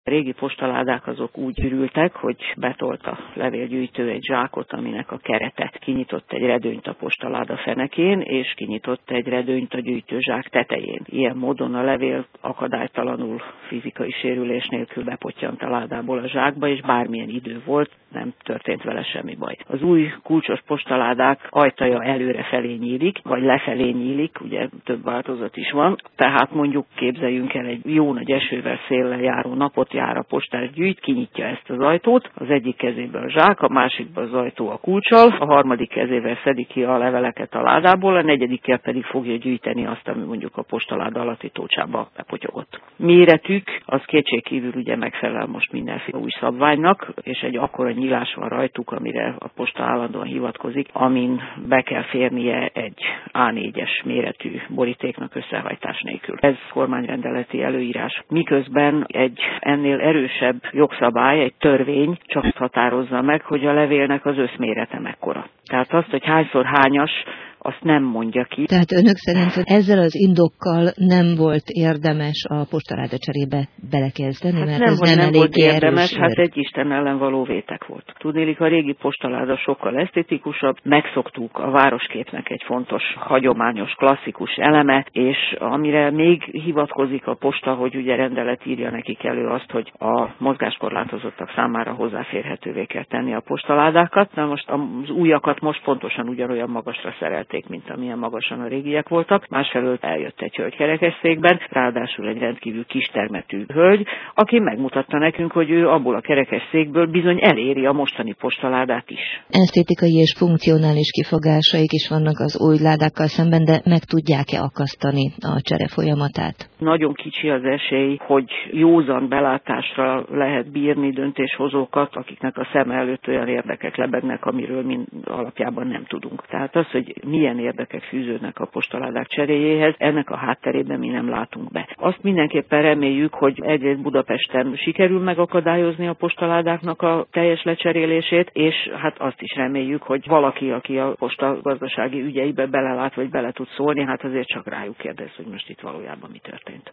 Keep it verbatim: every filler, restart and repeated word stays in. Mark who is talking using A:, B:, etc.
A: A régi postaládák azok úgy ürültek, hogy betolt a levélgyűjtő egy zsákot, aminek a kerete kinyitott egy redőnyt a postaláda fenekén, és kinyitott egy redőnyt a gyűjtőzsák tetején. Ilyen módon a levél akadálytalanul, fizikai sérülés nélkül bepottyant a ládából a zsákba, és bármilyen idő volt, nem történt vele semmi baj. Az új kulcsos postaládák ajtaja előre felé nyílik, vagy lefelé nyílik, ugye több változat is van, tehát mondjuk képzeljünk el egy jó nagy esővel, széllel járó napot, jár a postás, gyűjt, kinyitja ezt az ajtót, az egyik kezében a zsák, a másikban az ajtó a kulccsal, a harmadik kezével szedi ki a leveleket a ládából, a negyedikkel pedig fogja gyűjteni azt, ami mondjuk a postaláda alatti tócsába bepotyogott. Méretük az kétségkívül ugye megfelel most mindenféle új szabványnak, és egy akkora nyílás van rajtuk, amire a posta állandóan hivatkozik, amin be kell férnie egy á négyes méretű borítéknak összehajtás nélkül. Ez kormányrendeleti előírás. Miközben egy ennél erősebb jogszabály, egy törvény csak határozza meg, hogy a levélnek az összmérete mekkora. Tehát azt, hogy hányszor hányas, azt nem mondja ki.
B: Tehát önök szerint ezzel az indokkal nem volt érdemes a postaláda cserébe belekezdeni,
A: hát
B: mert
A: nem,
B: ez nem,
A: nem
B: elég
A: volt érdemes,
B: erős.
A: hát egy Isten ellen való vétek volt. Tudnélik, a régi postaláda sokkal esztetikusabb, megszoktuk a városképnek egy fontos, hagyományos, klasszikus eleme, és amire még hivatkozik a posta, hogy ugye rendelet írja nekik elő azt, hogy a mozgáskorlátozottak számára hozzáférhetővé kell tenni a postaládákat. Na most az újakat most pontosan ugyanolyan magasra szerelt, mint amilyen magasan a régiek voltak. Másfelől eljött egy hölgy kerekesszékben, ráadásul egy rendkívül kistermetű hölgy, aki megmutatta nekünk, hogy ő abból a kerekesszékből bizony eléri a mostani postaládát is.
B: Esztétikai és funkcionális kifogásaik is vannak az új ládákkal szemben, de meg tudják-e akasztani a csere folyamatát?
A: Nagyon kicsi az esély, hogy józan belátásra lehet bírni döntéshozókat, akiknek a szem előtt olyan érdekek lebegnek, amiről mi alapjában nem tudunk. Tehát az, hogy milyen érdekek fűződnek a postaládák cseréjéhez, ennek a hátterében mi nem látunk be. Azt mindenképpen reméljük, hogy egyrészt Budapesten sikerül megakadályozni a postaládáknak a teljes lecserélését, és hát azt is reméljük, hogy valaki, aki a posta gazdasági ügyeibe belelát, vagy bele tud szólni, hát azért csak rájuk kérdez, hogy most itt valójában mi történt.